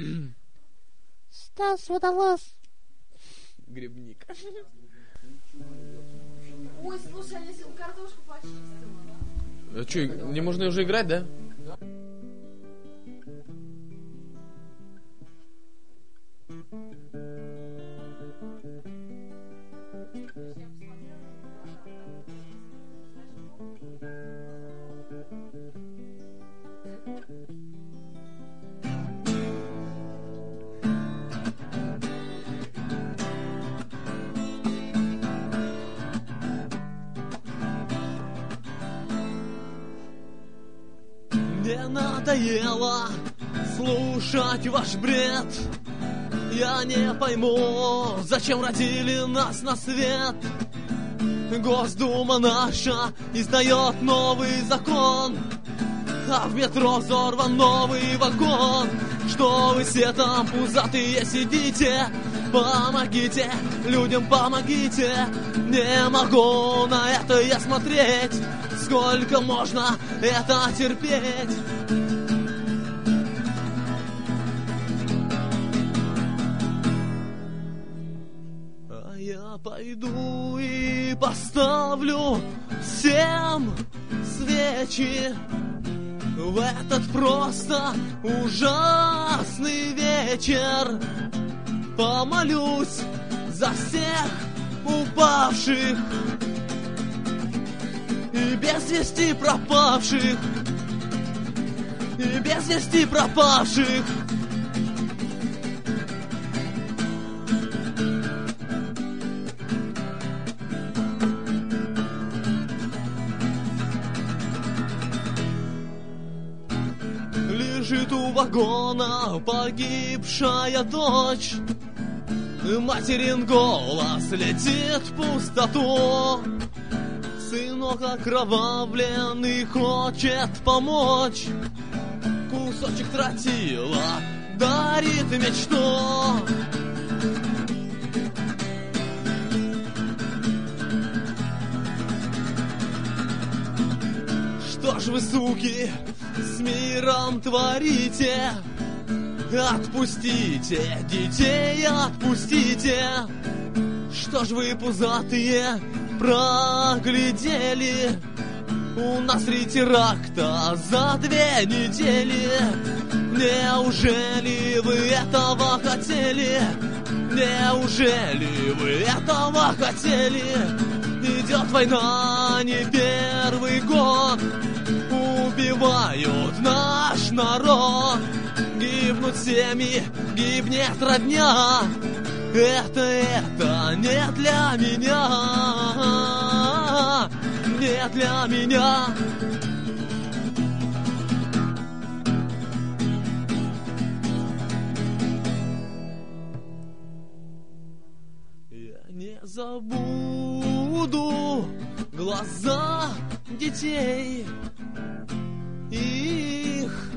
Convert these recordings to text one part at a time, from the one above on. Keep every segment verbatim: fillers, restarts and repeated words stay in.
Стас Водолаз. Грибник. Ой, слушай, а если он картошку почистила? А что, не можно уже играть, да? Мне надоело слушать ваш бред. Я не пойму, зачем родили нас на свет. Госдума наша издает новый закон, а в метро взорван новый вагон. Что вы все там пузатые сидите? Помогите, людям помогите. Не могу на это я смотреть. Сколько можно это терпеть? А я пойду и поставлю всем свечи в этот просто ужасный вечер. Помолюсь за всех упавших и без вести пропавших, и без вести пропавших. Лежит у вагона погибшая дочь, материн голос летит в пустоту. Сынок окровавленный хочет помочь, кусочек тротила дарит мечту. Что ж вы, суки, с миром творите? Отпустите детей, отпустите. Что ж вы, пузатые, проглядели? У нас ретиракта за две недели. Неужели вы этого хотели? Неужели вы этого хотели? Идет война не первый год, убивают наш народ. Гибнут семьи, гибнет родня. Это, это не для меня, не для меня. Я не забуду глаза детей, их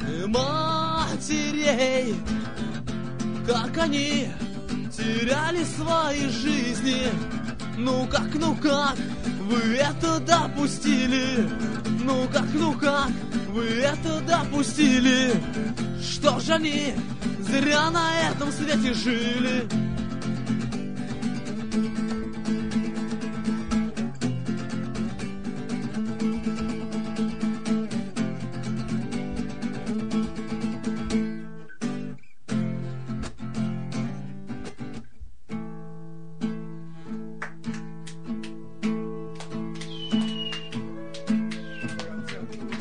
матерей, как они теряли свои жизни. Ну как, ну как вы это допустили? Ну как, ну как вы это допустили? Что ж они зря на этом свете жили?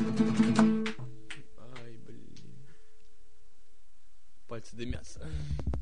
Пальцы дымятся.